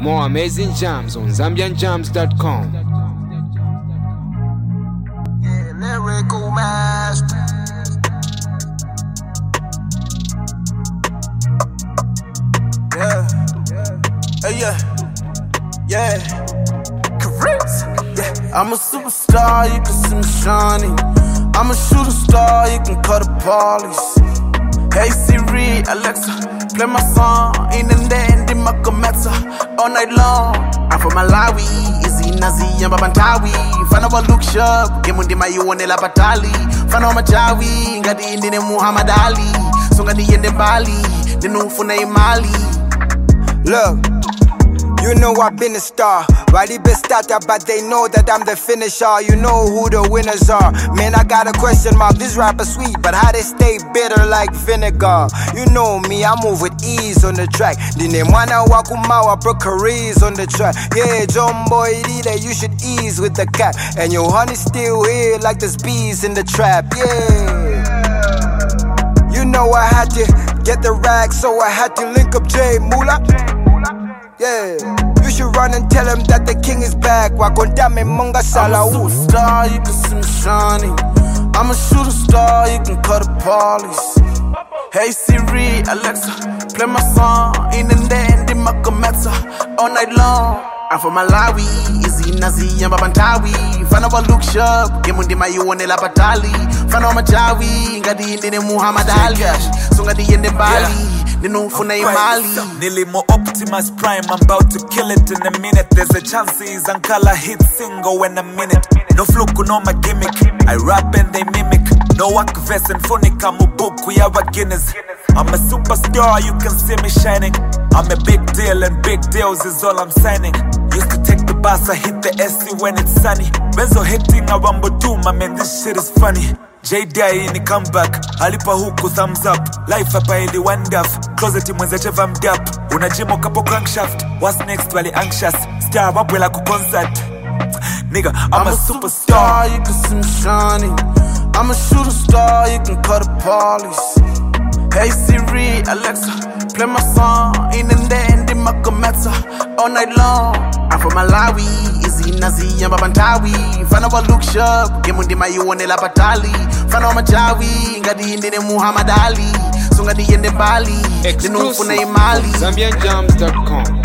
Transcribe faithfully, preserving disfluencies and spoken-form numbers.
More amazing jams on Zambian Jams dot com. Yeah, lyrical master. Yeah, hey, yeah, yeah. Chris, yeah. I'm a superstar, you can see me shining. I'm a shooting star, you can call the police. Hey Siri, Alexa, play my song. In the end, in my cometa all night long. I'm from Malawi, easy nazi, yamba bantawi. Fana wa look sharp, gemundi mayuone la patali. Fana wa majawi, ngadi indine Muhammad Ali. So ngadi yende Bali, ninu funa imali. Look, you know I've been a star. Riley best starter, but they know that I'm the finisher. You know who the winners are. Man, I got a question mark. This rapper sweet, but how they stay bitter like vinegar? You know me, I move with ease on the track. Dine mwana wakumawa, bro, careers on the track. Yeah, John Boy, leader, you should ease with the cat. And your honey still here like there's bees in the trap. Yeah. You know I had to get the rag, so I had to link up Jay Moolah. Yeah, you should run and tell him that the king is back. Wakondame munga sala. I'm a superstar, you can see me shining. I'm a shooting star, you can call the police. Hey Siri, Alexa, play my song. In the end, in my cometa all night long. I'm from Malawi, easy nazi, yamba bantawi. Fana wa look sharp, gemundi mayuone la patali. Fana wa majawi, ngadi indine Muhammad Ali. So ngadi yende Bali. Nilimo Optimus Prime, I'm about to kill it in a minute. There's a chance he's Ankala hit single in a minute. No fluke, no my gimmick. I rap and they mimic. No work vest and phonic, I'm a book, we have a Guinness. I'm a superstar, you can see me shining. I'm a big deal and big deals is all I'm signing. Used to take the bus, I hit the S C when it's sunny. Benzo hitting a Rambo too, my man, this shit is funny. J D I ni comeback, alipa huku thumbs up. Life hapa ili one duff, closet mwenze cheva mdap. Unajimo kapo crankshaft, what's next wali anxious. Star up wela ku concert. Nigga, I'm, I'm a, a superstar. superstar, you can see me shining. I'm a shooting star, you can call the police. Hey Siri, Alexa, play my song. In the end, in my cometa all night long. I'm from Malawi, easy nazi, yamba bantawi. Fana wa look sharp, gemundi mayuone la patali. Fana wa majawi, ngadi indine Muhammad Ali. So ngadi yende Bali, ninu funa imali. Zambian Jams dot com.